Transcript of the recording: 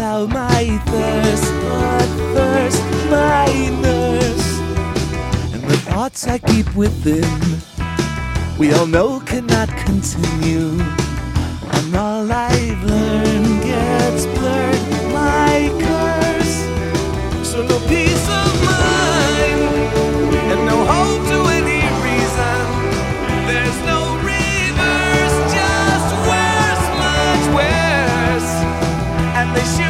allow my thirst, but first my nurse. And the thoughts I keep within, we all know cannot continue. And all I've learned gets blurred, my curse. So no peace.